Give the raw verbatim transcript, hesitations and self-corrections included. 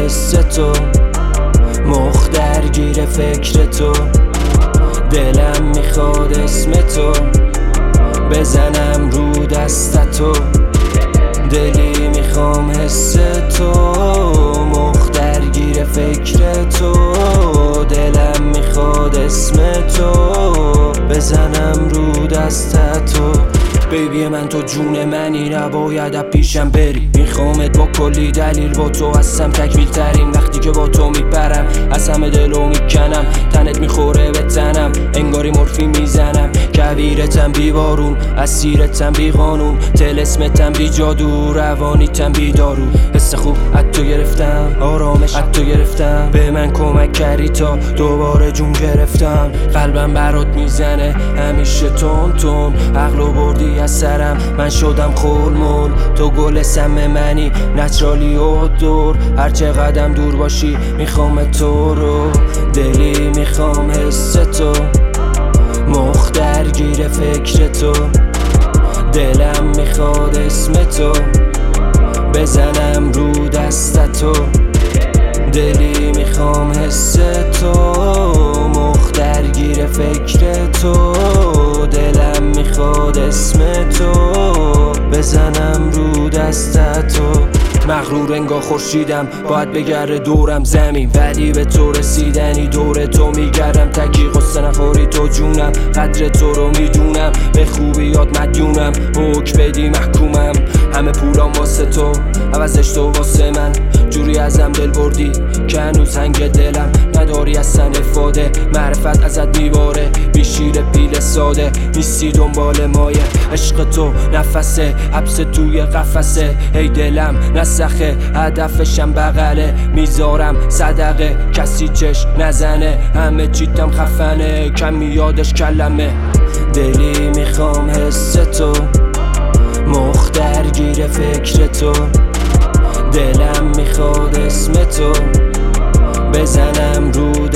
حس تو، مخ درگیر فکر تو، دلم میخواد اسم تو بزنم رو دست تو، دلی میخوام حس تو، مخ درگیر فکر تو، دلم میخواد اسم تو بزنم رو دست تو. بیبی من تو جون منی، نباید از پیشم بری، میخوامت با کلی دلیل، با تو هستم تکمیل ترین. وقتی که با تو میپرم از همه دلو میکنم، تنت میخوره به تنم انگاری مورفی میزنم. کویرتم بی بارون، اسیرتم بی قانون، طلسمتم بی جادو، روانیتم بی دارو. حس خوب از تو گرفتم، آرامش از تو گرفتم، به من کمک کردی تا دوباره جون گرفتم. قلبم برات میزنه همیشه تون تون، عقلو بردی از سرم من شدم خورمول. تو گل سم منی نچرالی و دور، هر چه قدم دور باشی میخوام تو رو، دلی میخوام حس تو، مخ درگیر فکر تو، دلم میخواد اسم تو بزنم رو دست تو، دلی میخوام حس تو، مخ درگیر فکر تو، دلم میخواد اسم تو بزنم رو دست تو. مغرور انگار خورشیدم باید بگره دورم زمین، ولی به تو رسیدنی دور تو میگردم. تکی قصه نخوری تو جونم، قدر تو رو میدونم، به خوبیات مدیونم، حکم بدی محکومم. همه پولام واسه تو، عوضش تو واسه من، جوری ازم دل بردی که هنوز هنگ دلم نداری اصلا افاده. معرفت ازت میباره بی شیر پیل ساده، نیستی دنبال مایه، عشق تو نفسه، حبس توی قفسه. ای دلم نسخه هدفشم بغله، میذارم صدقه کسی چش نزنه، همه چیتم خفنه کم میادش کلمه. دلی میخوام حس تو، مخ درگیر فکر تو، دلم میخواد اسم تو بزنم رو